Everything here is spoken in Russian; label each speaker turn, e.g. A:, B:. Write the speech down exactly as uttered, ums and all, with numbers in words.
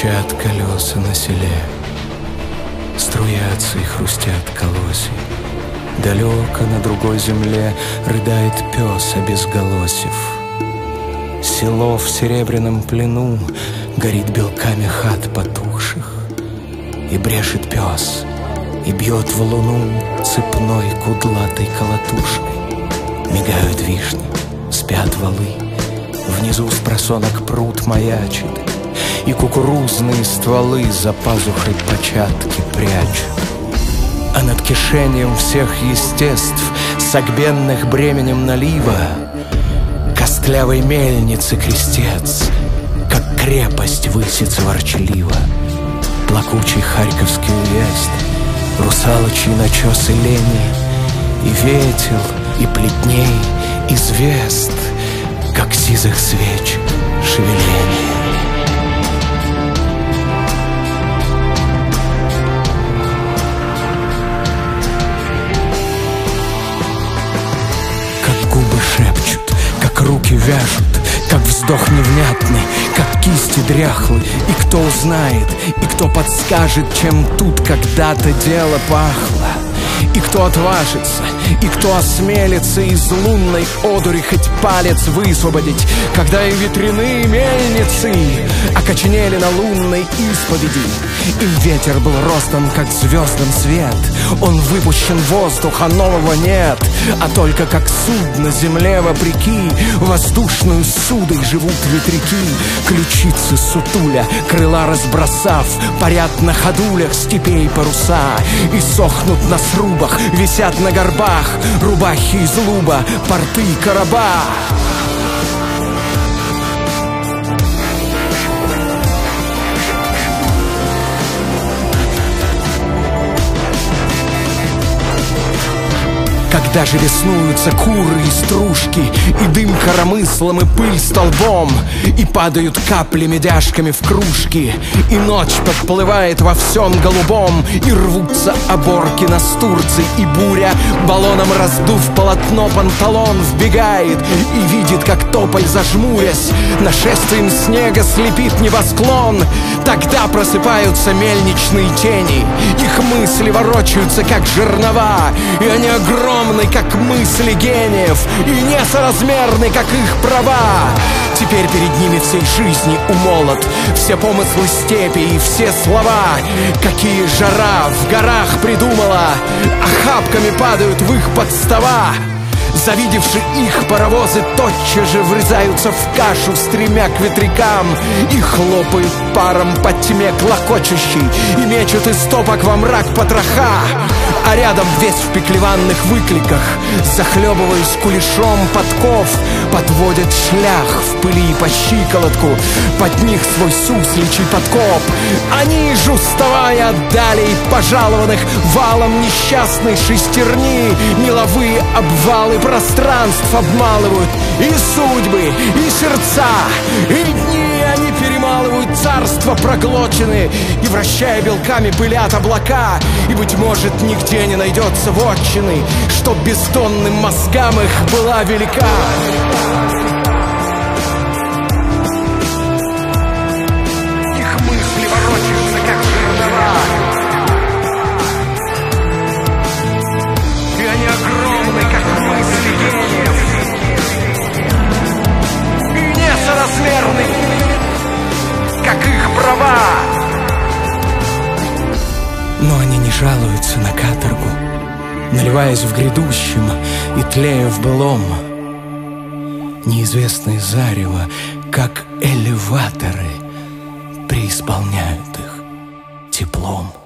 A: Стучат колеса на селе, струятся и хрустят колосья. Далеко на другой земле рыдает пес обезголосив. Село в серебряном плену горит белками хат потухших. И брешет пес, и бьет в луну цепной кудлатой колотушкой. Мигают вишни, спят валы, внизу с просонок пруд маячит, и кукурузные стволы за пазухой початки прячут. А над кишением всех естеств, согбенных бременем налива, костлявой мельницы крестец, как крепость высится ворчливо. Плакучий харьковский уезд, русалочьи начесы лени, и ветел, и плетней, и звезд, как сизых свеч шевеление. Губы шепчут, как руки вяжут, как вздох невнятный, как кисти дряхлы. И кто узнает, и кто подскажет, чем тут когда-то дело пахло. И кто отважится, и кто осмелится из лунной одури хоть палец высвободить, когда и ветряные мельницы окоченели на лунной исповеди. Им ветер был ростом, как звездам свет. Он выпущен в воздух, а нового нет, а только как судно земле вопреки. Воздушную судой живут ветряки, ключицы сутуля, крыла разбросав, парят на ходулях степей паруса. И сохнут на срубах, висят на горбах рубахи из луба, порты короба. Когда же веснуются куры и стружки, и дым коромыслом, и пыль столбом, и падают капли медяшками в кружки, и ночь подплывает во всем голубом, и рвутся оборки настурцы, и буря, баллоном раздув полотно панталон, вбегает и видит, как тополь, зажмурясь, нашествием снега слепит небосклон. Тогда просыпаются мельничные тени, их мысли ворочаются, как жернова, и они огромны, как мысли гениев, и несоразмерны, как их права. Теперь перед ними всей жизни умолот все помыслы степи и все слова. Какие жара в горах придумала, охапками падают в их подстава. Завидевши их, паровозы тотчас же врезаются в кашу, стремя к ветрякам, и хлопают паром по тьме клокочущей, и мечут из топок во мрак потроха. А рядом весь в пеклеванных выкликах, захлебываясь кулешом подков, подводят шлях в пыли по щиколотку, под них свой сусличий подкоп. Они, жуставая далей пожалованных валом несчастной шестерни, меловые обвалы пространств обмалывают, и судьбы, и сердца, и дни они перемалывают царства проглочены, и, вращая белками, пылят облака. И, быть может, нигде не найдется вотчины, чтоб бестонным мозгам их была велика. Их мысли ворочаются, как жернова, и они огромны, как мысли гениев, и несоразмерны, как их права. Но они не жалуются на каторгу, наливаясь в грядущем и тлея в былом. Неизвестные зарево, как элеваторы, преисполняют их теплом.